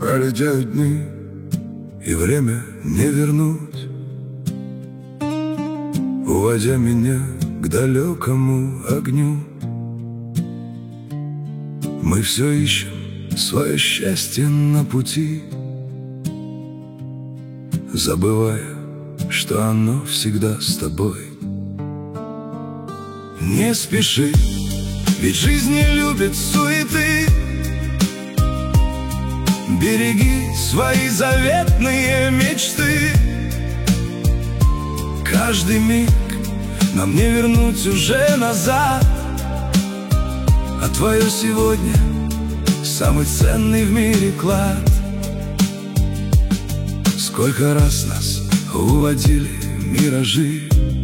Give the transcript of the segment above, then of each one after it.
Пролетят дни, и время не вернуть, уводя меня к далекому огню. Мы все ищем свое счастье на пути, забывая, что оно всегда с тобой. Не спеши, ведь жизнь не любит суеты. Береги свои заветные мечты. Каждый миг нам не вернуть уже назад, а твое сегодня — самый ценный в мире клад. Сколько раз нас уводили миражи,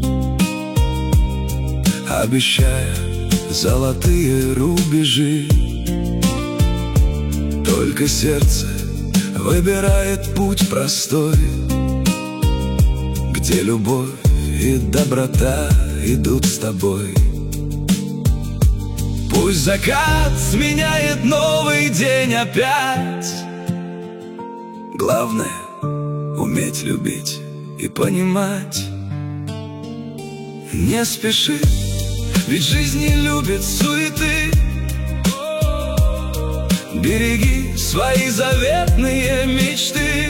обещая золотые рубежи. Только сердце выбирает путь простой, где любовь и доброта идут с тобой. Пусть закат сменяет новый день опять. Главное — уметь любить и понимать. Не спеши, ведь жизнь не любит суеты. Береги свои заветные мечты.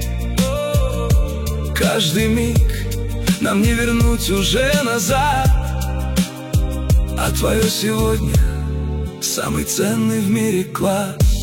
Каждый миг нам не вернуть уже назад, а твое сегодня — самый ценный в мире клад.